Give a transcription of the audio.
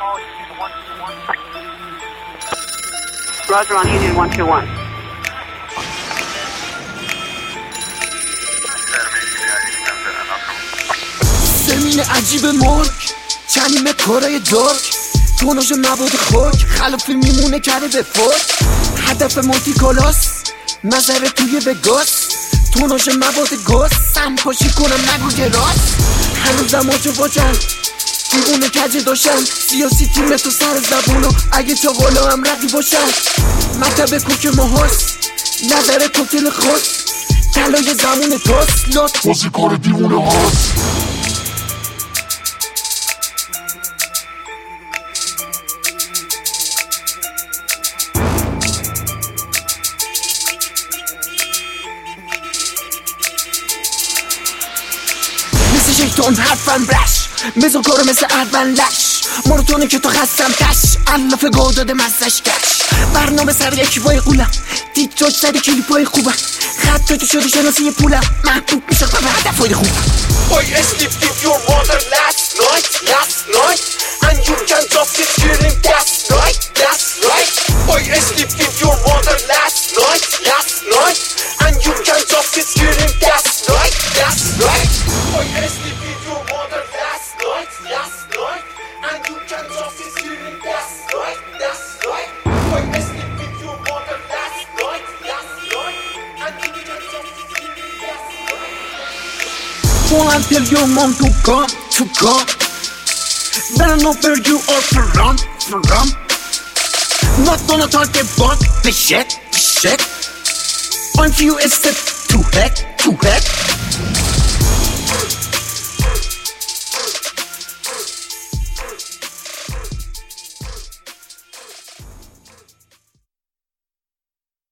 Roger on Union 121. زمین عجیب مرگ چنیم کارای درک توناژ مواد خاک خلافی میمونه کرده به فرد هدف مولتی کلاس نظر توی وگاس توناژ مواد گاز سم پاشی کنم نگو راست هنوزم واجن دیوونه کجه داشتم سیاسی تیم تو سر زبونو اگه چاقالا هم رقی باشن مطب کوک ماهاست نظر کوکتل خاص طلای زمون تاست لات بازی کار دیوونه هاست مثل شیطان حرفم رش بزن کارو مثل اردن لش ماراتونه که تو خستم کش علاف گاه داده مزش کش برنامه سر یکی بای قولم تیک تاک سر کلیپای خوبم خط تو شده شناسی پولم محبوب میشه به هدفای خوب Boy, I slept with your mother last night And you can just sit here and that's right Boy, I slept with your mother last night And you can just sit here and that's right Boy, I slept with your mother last night And you can just sit here and that's right Boy, I slept with your mother last night And you can just sit here and that's right Won't until your mom to come Better know where you are to run Not gonna talk about the shit I'm few a step to head